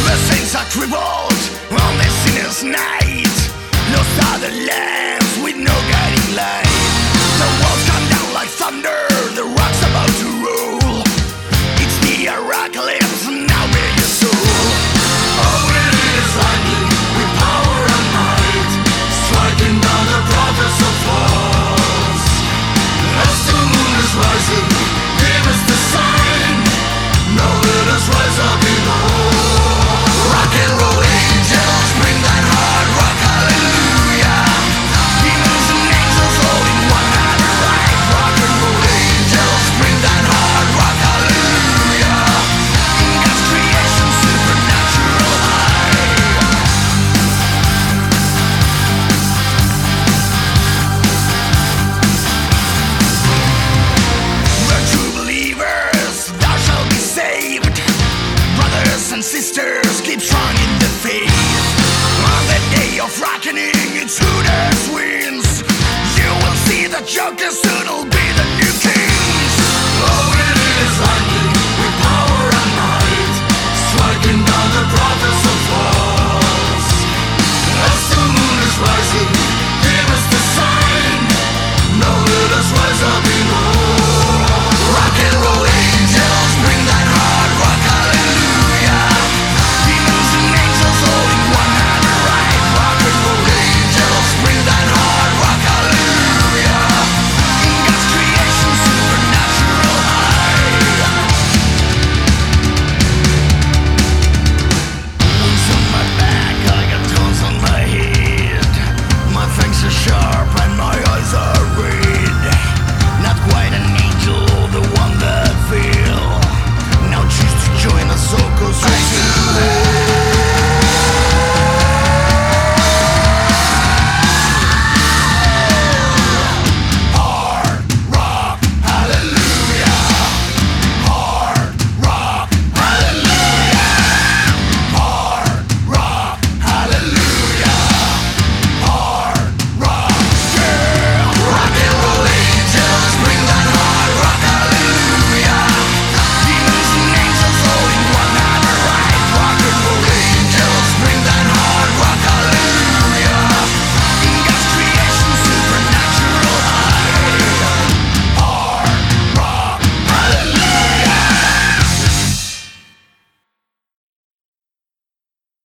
The saints are crippled on the sinner's night. Lost are the lands with no guiding light. The walls come down like thunder, the rock's about to roll. It's the apocalypse, now bear your soul. Oh, it is lightning with power and might, striking down the prophets of false. As the moon is rising, give us the sign. Now let us rise up in all. Rock and roll angels, bring that hard rock, hallelujah. Demons and angels all in one hand right. Rock and roll angels, bring that hard rock, hallelujah. In God's creation, supernatural high. The true believers, thou shalt be saved. Brothers and sisters,